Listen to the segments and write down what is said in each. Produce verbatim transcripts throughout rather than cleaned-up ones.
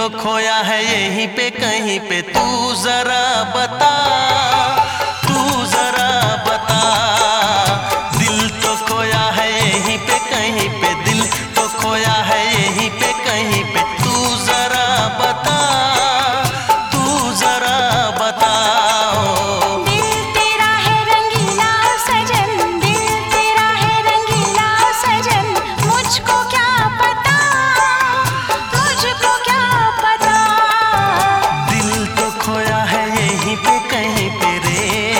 तो खोया है यहीं पे कहीं पे, तू जरा बता, तू जरा बता। दिल तो खोया है यहीं पे कहीं पे, दिल तो खोया है यहीं पे कहीं पे, तू जरा बता, तू जरा बता। दिल तेरा है रंगीला सजन, दिल तेरा है रंगीला सजन, मुझको क्या पता, मुझको क्या पता। दिल तो खोया है यहीं पे कहीं पे रे।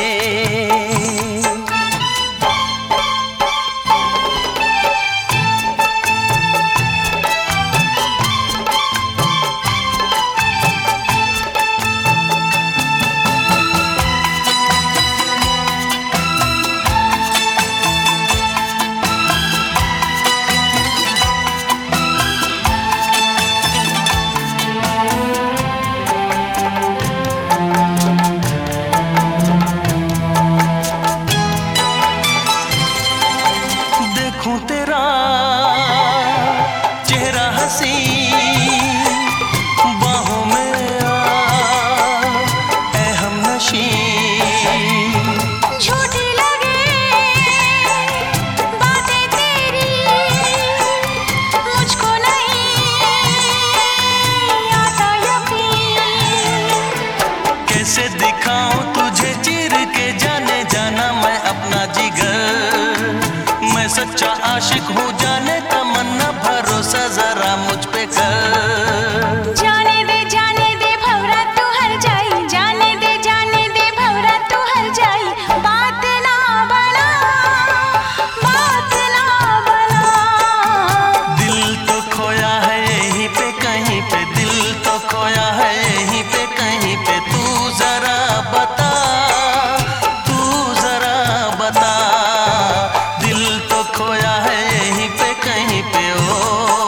देखूं तेरा चेहरा हंसी, बाहों में आ ऐ हमनशी। झूठी लगे बातें तेरी, मुझको नहीं आता यकीन। कैसे दिखाऊं तुझे चीर के जाने जाना मैं अपना जिगर, मैं सच्चा आशिक हूँ जाने तमन्ना, भरोसा जरा मुझ पे कर। जाने दे जाने दे भंवरा तू हर जाई, जाने दे जाने दे भंवरा तू हर जाई। बात ना बना, बात ना बना। दिल तो खोया है यहीं पे कहीं पे, दिल तो खोया है यहीं पे कहीं पे, तू जरा बता, तू जरा बता। दिल तो खोया है यहीं पे कहीं पे ओ।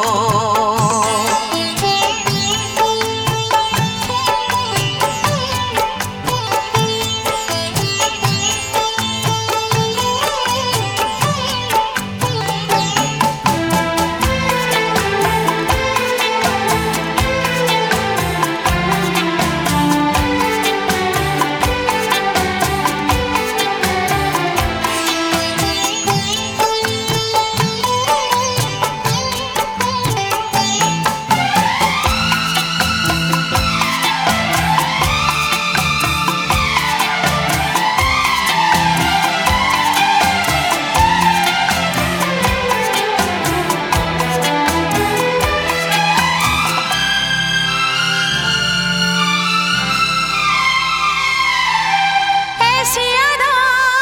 ऐसी अदा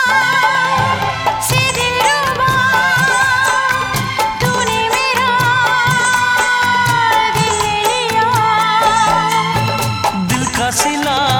से दिलरुबा, तूने मेरा दिल ले लिया। दिल का सिला